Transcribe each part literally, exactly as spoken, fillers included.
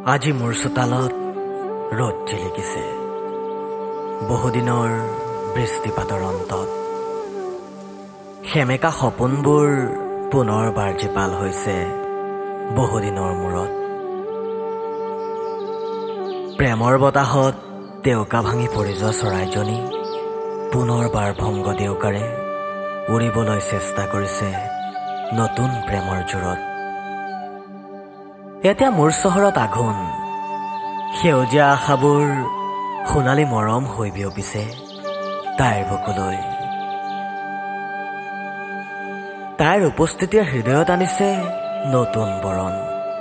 আজি মোৰ চোতালত ৰ'দ জিলিকিছে বহুদিনৰ বৃষ্টিপাতৰ অন্তত সেমেকা সপোনবোৰ পুনৰ বাৰ্জিপাল হৈছে বহুদিনৰ মূৰত প্ৰেমৰ বতাহত তেওকা ভাঙি পৰি যোৱা চৰাইজনী পুনৰবাৰ ভংগ দেউকাৰে উৰিবলৈ চেষ্টা কৰিছে নতুন প্ৰেমৰ জোৰত এতিয়া মোৰ চহৰত আঘোণ সেউজীয়া আশাবোৰ সোণালী মৰম হৈ বিয়পিছে তাইৰ বুকুলৈ তাইৰ উপস্থিতিয়ে হৃদয়ত আনিছে নতুন বৰণ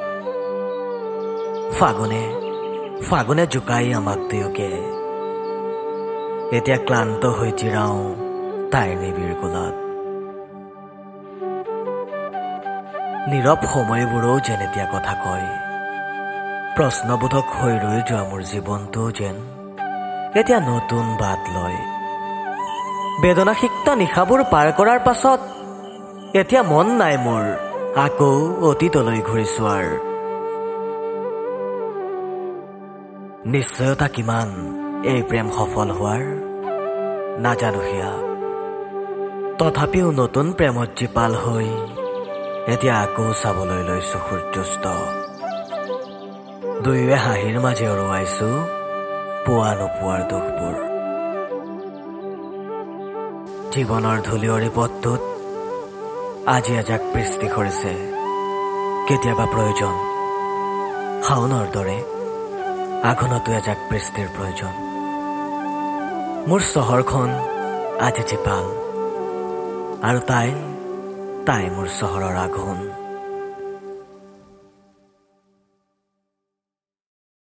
ফাগুনে ফাগুনে জোকাই আমাক দুয়োকে এতিয়া ক্লান্ত হৈ জিৰাও তাইৰ নিবিৰ কোলত নীৰৱ সময়বোৰো যেন এতিয়া কথা কয় প্ৰশ্নবোধক হৈ ৰৈ যোৱা মোৰ জীৱনটো যেন এতিয়া নতুন বাট লয় বেদনাসিক্ত নিশাবোৰ পাৰ কৰাৰ পাছত এতিয়া মন নাই মোৰ আকৌ অতীতলৈ ঘূৰি চোৱাৰ নিশ্চয়তা কিমান এই প্ৰেম সফল হোৱাৰ নাজানো সেয়া তথাপিও নতুন প্ৰেমত জীপাল হৈ এতিয়া আকৌ চাবলৈ লৈছো সূৰ্যাস্ত দুয়োৱে হাঁহিৰ মাজে উৰুৱাইছো পোৱা নোপোৱাৰ দুখবোৰ জীৱনৰ ধূলিয়ৰী পথটোত আজি এজাক বৃষ্টি সৰিছে কেতিয়াবা প্ৰয়োজন শাওনৰ দৰে আঘোণতো এজাক বৃষ্টিৰ প্ৰয়োজন মোৰ চহৰখন আজি জীপাল আৰু তাই তাই মোৰ চহৰৰ আঘোণ